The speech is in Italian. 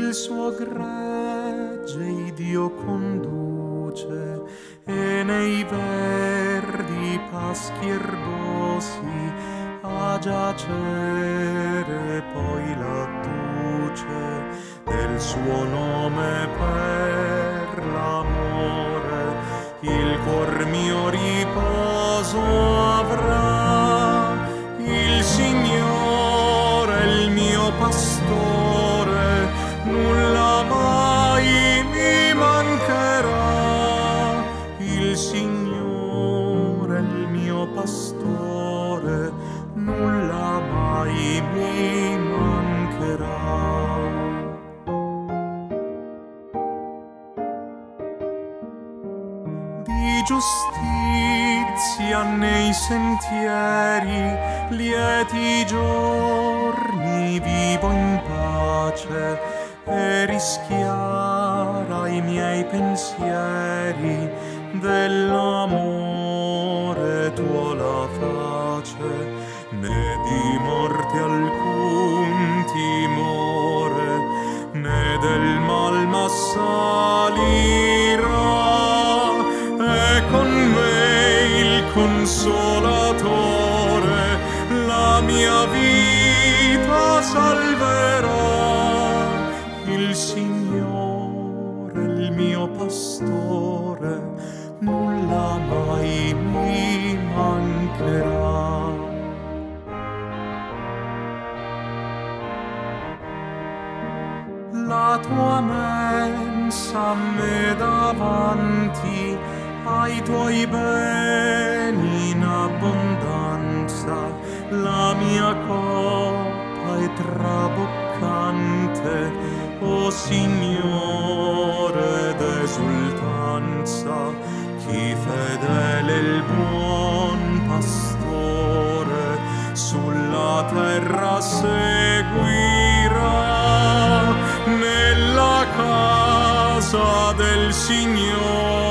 il suo gregge Dio conduce e nei verdi paschi erbosi a giacere poi l'adduce del suo nome per l'amore il cuor mio riposo avrà il Signore il mio pastore nulla mai mi mancherà il Signore il mio pastore nulla mai mi mancherà. Di giustizia nei sentieri lieti giorni vivo in pace e rischiara i miei pensieri dell'amore tuo la face né di morte alcun timore né del mal m'assalirà e con me il Consolatore la mia vita salverà il Signore il mio pastore nulla mai mi mancherà. La tua mensa me davanti ai tuoi beni in abbondanza la mia coppa è traboccante o Signore d'esultanza chi fedele il buon pastore sulla terra seguirà nella casa del Signore